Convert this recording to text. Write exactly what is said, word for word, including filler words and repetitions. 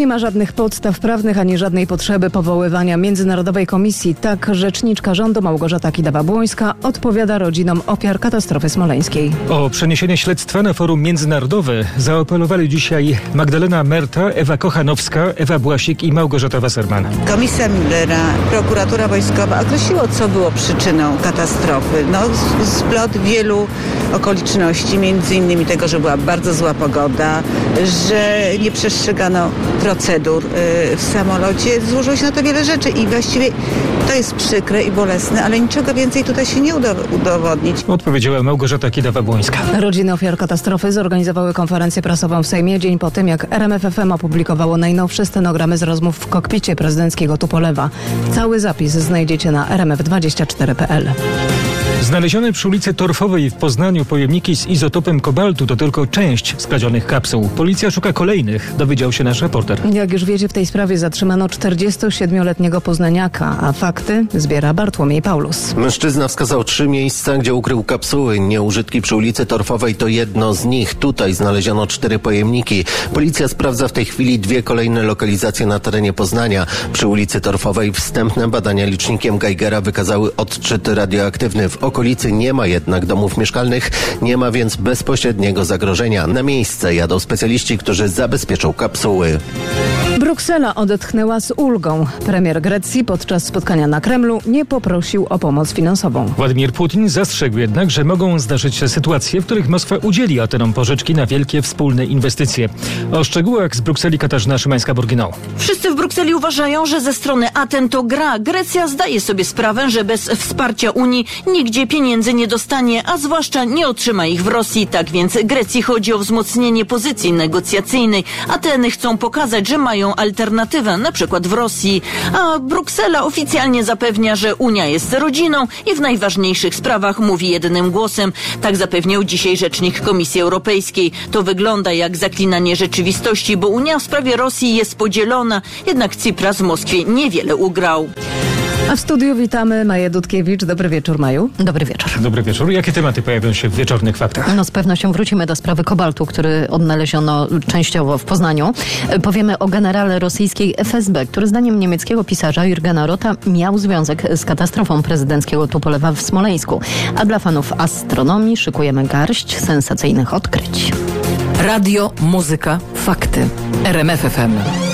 ma żadnych podstaw prawnych ani żadnej potrzeby powoływania międzynarodowej komisji. Tak rzeczniczka rządu Małgorzata Kidawa-Błońska odpowiada rodzinom ofiar katastrofy smoleńskiej. O przeniesienie śledztwa na forum międzynarodowe zaapelowali dzisiaj Magdalena Merta, Ewa Kochanowska, Ewa Błasik i Małgorzata Wasserman. Komisja Müllera, prokuratura wojskowa określiło, co było przyczyną katastrofy. No, splot wielu okoliczności, między innymi tego, że była bardzo zła pogoda, że nie przestrzegano procedur w samolocie. Złożyło się na to wiele rzeczy i właściwie to jest przykre i bolesne, ale niczego więcej tutaj się nie uda udowodnić. Odpowiedziała Małgorzata Kidawa-Błońska. Rodziny ofiar katastrofy zorganizowały konferencję prasową w Sejmie dzień po tym, jak R M F F M opublikowało najnowsze stenogramy z rozmów w kokpicie prezydenckiego Tupolewa. Cały zapis znajdziecie na r m f dwadzieścia cztery kropka p l. Znalezione przy ulicy Torfowej w Poznaniu pojemniki z izotopem kobaltu to tylko część skradzionych kapsuł. Policja szuka kolejnych, dowiedział się nasz reporter. Jak już wiecie, w tej sprawie zatrzymano czterdziestosiedmioletniego poznaniaka, a fakty zbiera Bartłomiej Paulus. Mężczyzna wskazał trzy miejsca, gdzie ukrył kapsuły. Nieużytki przy ulicy Torfowej to jedno z nich. Tutaj znaleziono cztery pojemniki. Policja sprawdza w tej chwili dwie kolejne lokalizacje na terenie Poznania. Przy ulicy Torfowej wstępne badania licznikiem Geigera wykazały odczyt radioaktywny. W okolicy nie ma jednak domów mieszkalnych, nie ma więc bezpośredniego zagrożenia. Na miejsce jadą specjaliści, którzy zabezpieczą kapsuły. Bruksela odetchnęła z ulgą. Premier Grecji podczas spotkania na Kremlu nie poprosił o pomoc finansową. Władimir Putin zastrzegł jednak, że mogą zdarzyć się sytuacje, w których Moskwa udzieli Atenom pożyczki na wielkie wspólne inwestycje. O szczegółach z Brukseli Katarzyna Szymańska-Borginał. Wszyscy w Brukseli uważają, że ze strony Aten to gra. Grecja zdaje sobie sprawę, że bez wsparcia Unii nigdzie pieniędzy nie dostanie, a zwłaszcza nie otrzyma ich w Rosji. Tak więc Grecji chodzi o wzmocnienie pozycji negocjacyjnej. Ateny chcą pokazać, że mają alternatywę, na przykład w Rosji. A Bruksela oficjalnie zapewnia, że Unia jest rodziną i w najważniejszych sprawach mówi jednym głosem. Tak zapewniał dzisiaj rzecznik Komisji Europejskiej. To wygląda jak zaklinanie rzeczywistości, bo Unia w sprawie Rosji jest podzielona, jednak Tsipras w Moskwie niewiele ugrał. A w studiu witamy Maję Dudkiewicz. Dobry wieczór, Maju. Dobry wieczór. Dobry wieczór. Jakie tematy pojawią się w wieczornych faktach? No z pewnością wrócimy do sprawy kobaltu, który odnaleziono częściowo w Poznaniu. Powiemy o generale rosyjskiej F S B, który zdaniem niemieckiego pisarza Jurgena Rota miał związek z katastrofą prezydenckiego Tupolewa w Smoleńsku. A dla fanów astronomii szykujemy garść sensacyjnych odkryć. Radio, muzyka, fakty. R M F F M.